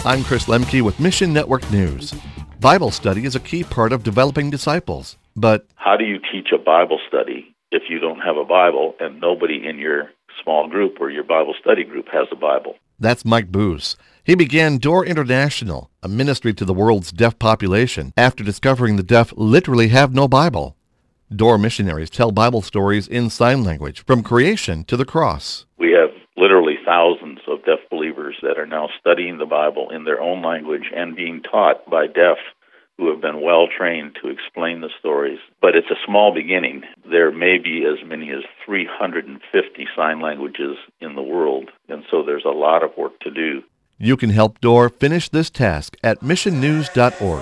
I'm Chris Lemke with Mission Network News. Bible study is a key part of developing disciples, but how do you teach a Bible study if you don't have a Bible and nobody in your small group or your Bible study group has a Bible? That's Mike Boos. He began Door International, a ministry to the world's deaf population, after discovering the deaf literally have no Bible. Door missionaries tell Bible stories in sign language, from creation to the cross. We have literally thousands of deaf believers that are now studying the Bible in their own language and being taught by deaf who have been well trained to explain the stories. But it's a small beginning. There may be as many as 350 sign languages in the world, and so there's a lot of work to do. You can help Door finish this task at missionnews.org.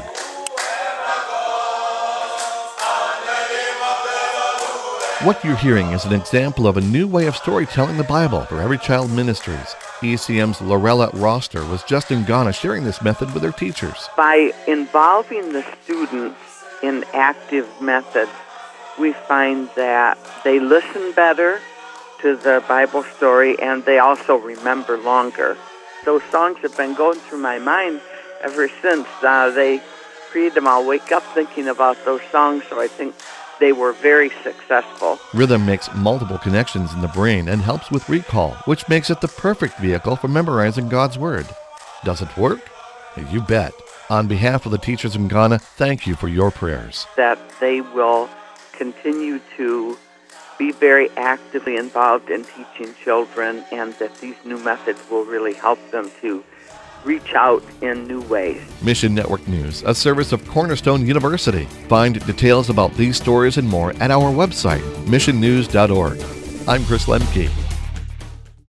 What you're hearing is an example of a new way of storytelling the Bible for Every Child Ministries. ECM's Lorella Roster was just in Ghana sharing this method with her teachers. By involving the students in active methods, we find that they listen better to the Bible story and they also remember longer. Those songs have been going through my mind ever since they created them. I'll wake up thinking about those songs, so I think they were very successful. Rhythm makes multiple connections in the brain and helps with recall, which makes it the perfect vehicle for memorizing God's Word. Does it work? You bet. On behalf of the teachers in Ghana, thank you for your prayers. That they will continue to be very actively involved in teaching children, and that these new methods will really help them to reach out in new ways. Mission Network News, a service of Cornerstone University. Find details about these stories and more at our website, missionnews.org. I'm Chris Lemke.